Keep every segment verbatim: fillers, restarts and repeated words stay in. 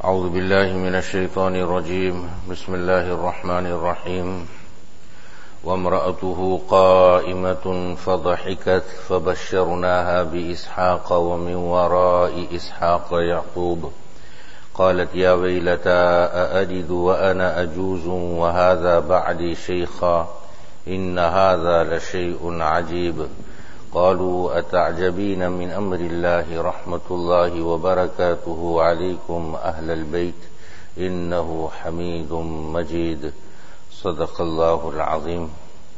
أعوذ بالله من الشيطان الرجيم بسم الله الرحمن الرحيم وامرأته قائمة فضحكت فبشرناها بإسحاق ومن وراء إسحاق يعقوب قالت يا ويلتى أألد وأنا أجوز وهذا بعدي شيخا إن هذا لشيء عجيب قالوا أتعجبين من أمر الله رحمة الله وبركاته عليكم أهل البيت إنه حميد مجيد صدق الله العظيم.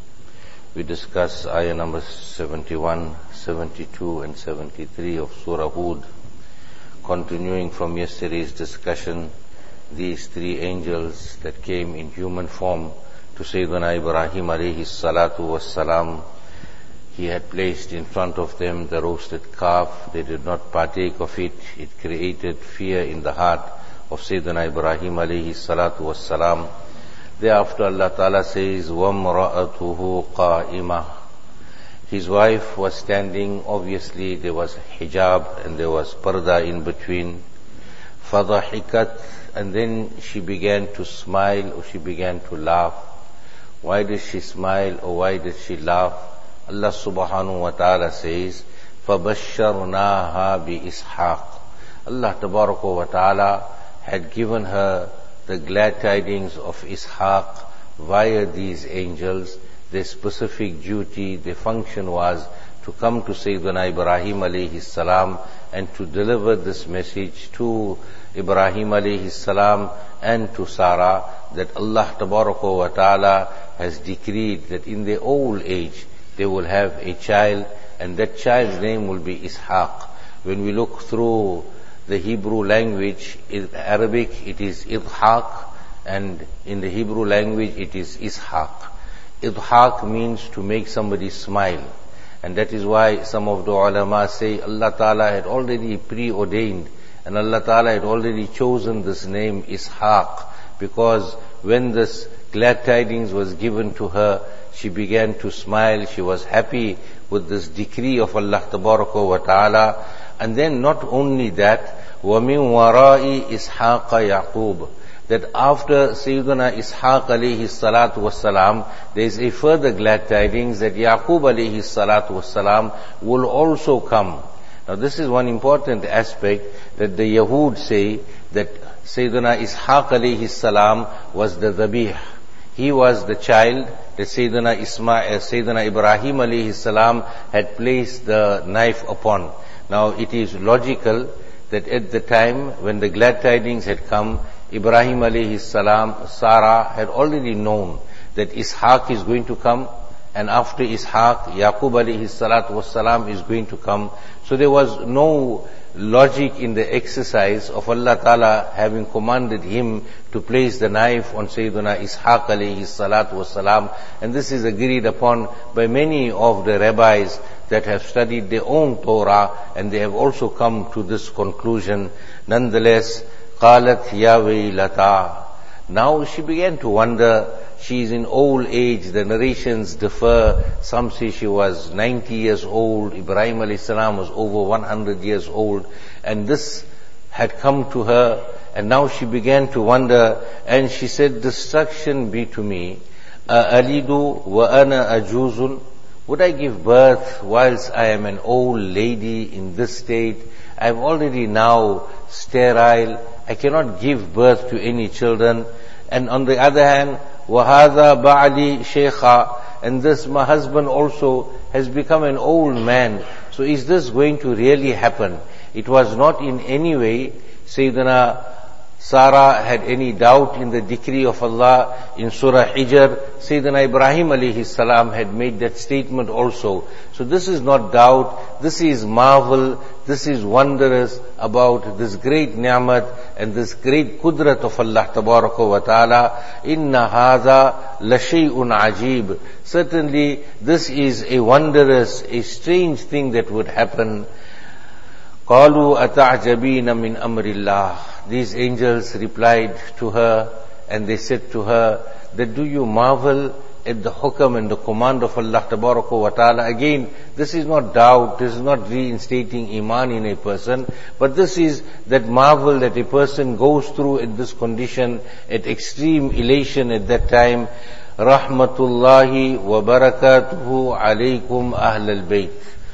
We discuss ayah number seventy-one, seventy-two and seventy-three of Surah Hud. Continuing from yesterday's discussion, these three angels that came in human form to Sayyidina Ibrahim alayhi salatu was salam. He had placed in front of them the roasted calf. They did not partake of it. It created fear in the heart of Sayyidina Ibrahim alayhi salatu was salam. Thereafter Allah Ta'ala says, وَامْرَأَتُهُ قَائِمَةٌ. His wife was standing. Obviously there was hijab and there was parda in between. فَضَحِكَتْ. And then she began to smile or she began to laugh. Why did she smile or why did she laugh? Allah subhanahu wa ta'ala says, فَبَشَّرْنَاهَا بِإِسْحَاقٍ. Allah tabaraka wa ta'ala had given her the glad tidings of Ishaq via these angels. Their specific duty, their function was to come to Sayyidina Ibrahim alayhi salam and to deliver this message to Ibrahim alayhi salam and to Sarah, that Allah tabaraka wa ta'ala has decreed that in their old age they will have a child, and that child's name will be Ishaq. When we look through the Hebrew language, in Arabic it is Idhaq, and in the Hebrew language it is Ishaq. Idhaq means to make somebody smile, and that is why some of the ulama say Allah Ta'ala had already preordained and Allah Ta'ala had already chosen this name Ishaq, because when this glad tidings was given to her, she began to smile. She was happy with this decree of Allah Tabaraka wa Ta'ala. And then not only that, وَمِن وَرَاءِ إِسْحَاقَ يَعْقُوبَ. That after Sayyidina Ishaq alayhi salatu wassalam, there is a further glad tidings that Yaqub alayhi salatu wassalam will also come. Now this is one important aspect, that the Yahud say that Sayyidina Ishaq alayhi salam was the dhabih. He was the child that Sayyidina Ismail, Sayyidina Ibrahim alayhi salam had placed the knife upon. Now it is logical that at the time when the glad tidings had come, Ibrahim alayhi salam, Sarah had already known that Ishaq is going to come, and after Ishaq, Yaqub alayhi salatu wassalam is going to come. So there was no logic in the exercise of Allah Ta'ala having commanded him to place the knife on Sayyidina Ishaq alayhi salatu wassalam. And this is agreed upon by many of the rabbis that have studied their own Torah, and they have also come to this conclusion. Nonetheless, قالت يا ويلتا. Now she began to wonder. She is in old age. The narrations differ. Some say she was ninety years old. Ibrahim alayhi salam was over one hundred years old. And this had come to her. And now she began to wonder. And she said, destruction be to me. أَأَلِدُ وَأَنَا أَجُوزٌ. Would I give birth whilst I am an old lady in this state? I am already now sterile. I cannot give birth to any children. And on the other hand, وَهَذَا بَعْلِي شَيْخًا. And this, my husband also has become an old man. So is this going to really happen? It was not in any way Sayyidina Sarah had any doubt in the decree of Allah. In Surah Hijr, Sayyidina Ibrahim alayhi salam had made that statement also. So this is not doubt, this is marvel, this is wondrous about this great ni'mat and this great qudrat of Allah tabaraka wa ta'ala. Inna hadha lashay'un ajib. Certainly this is a wondrous, a strange thing that would happen. قَالُوا أَتَعْجَبِينَ مِنْ أَمْرِ اللَّهِ. These angels replied to her and they said to her that, do you marvel at the hukam and the command of Allah Tabaraka wa Ta'ala. Again, this is not doubt, this is not reinstating iman in a person, but this is that marvel that a person goes through at this condition, at extreme elation at that time. Rahmatullahi wa barakatuhu alaykum ahl al-bayt.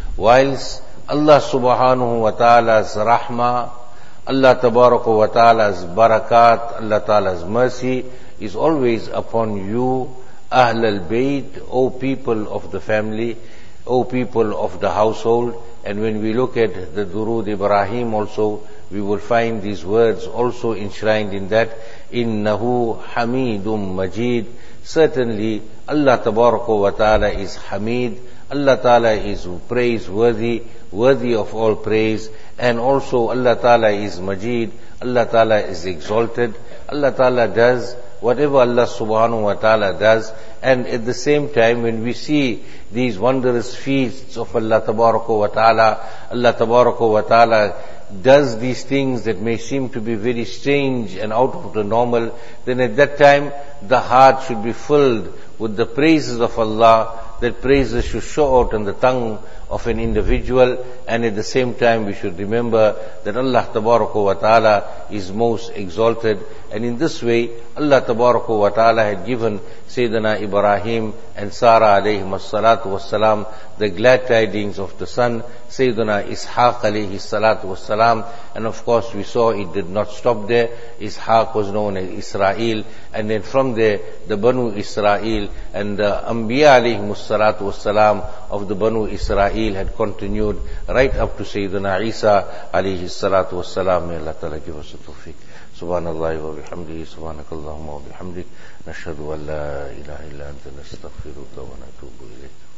Whilst Allah subhanahu wa ta'ala's rahmah, Allah tabaraka wa ta'ala's barakat, Allah ta'ala's mercy is always upon you, ahl al-bayt, O people of the family, O people of the household. And when we look at the Durood Ibrahim also, we will find these words also enshrined in that, Innahu Hamidum Majid. Certainly, Allah tabaraka wa ta'ala is Hamid, Allah ta'ala is praiseworthy, worthy of all praise, and also Allah ta'ala is Majid, Allah ta'ala is exalted. Allah ta'ala does whatever Allah subhanahu wa ta'ala does, and at the same time when we see these wondrous feasts of Allah tabaraka wa ta'ala, Allah tabaraka wa ta'ala does these things that may seem to be very strange and out of the normal, then at that time the heart should be filled with the praises of Allah. That praises should show out on the tongue of an individual, and at the same time we should remember that Allah Tabaraka wa Ta'ala is most exalted. And in this way, Allah Tabaraka wa Ta'ala had given Sayyidina Ibrahim and Sarah alayhim as-salatu was-salam the glad tidings of the son, Sayyidina Ishaq alayhi salatu was-salam. And of course we saw it did not stop there. Ishaq was known as Israel, and then from there the Banu Israel and the Anbiya alayhim as-salatu was-salam of the Banu Israel had continued right up to Sayyidina Isa alayhi salatu was-salam. May Allah Ta'ala give us the tawfiq. Subhanallah wa bihamdihi, subhanakallahumma wa bihamdik, nashhadu an la ilaha illa anta nastaghfiruka wa natubu ilayk.